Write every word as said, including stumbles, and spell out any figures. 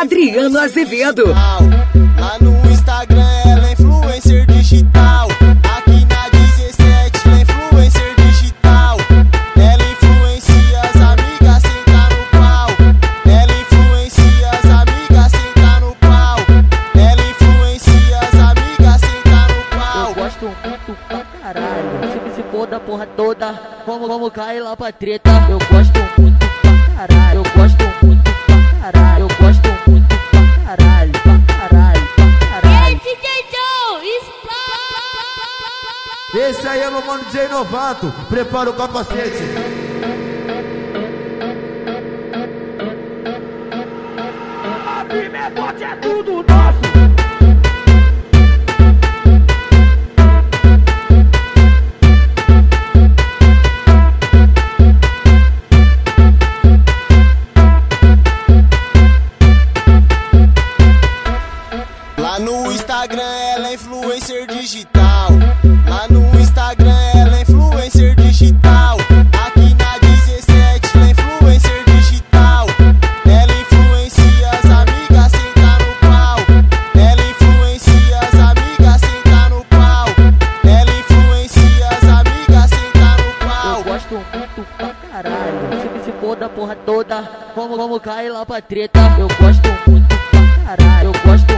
Adriano Azevedo. Lá no Instagram ela é influencer digital. Aqui na dezessete ela é influencer digital. Ela influencia as amigas, senta no pau. Ela influencia as amigas, senta no pau. Ela influencia as amigas, senta no pau. Eu gosto muito pra caralho. Se se for da porra toda, vamos, vamos cair lá pra treta. Eu gosto muito pra caralho. Eu gosto muito pra caralho. Eu gosto muito pra caralho. Pra caralho, pra caralho. D J Joe, explode! Esse aí é meu mano D J Novato. Prepara o capacete. A primeira bote é tudo nosso. Lá no Instagram ela é influencer digital. Lá no Instagram ela é influencer digital. Aqui na dezessete ela é influencer digital. Ela influencia as amigas, senta no pau. Ela influencia as amigas, senta no pau. Ela influencia as amigas, senta no pau. Eu gosto muito pra caralho. Se se for da porra toda, vamos, vamos cair lá pra treta. Eu gosto muito pra caralho. Eu gosto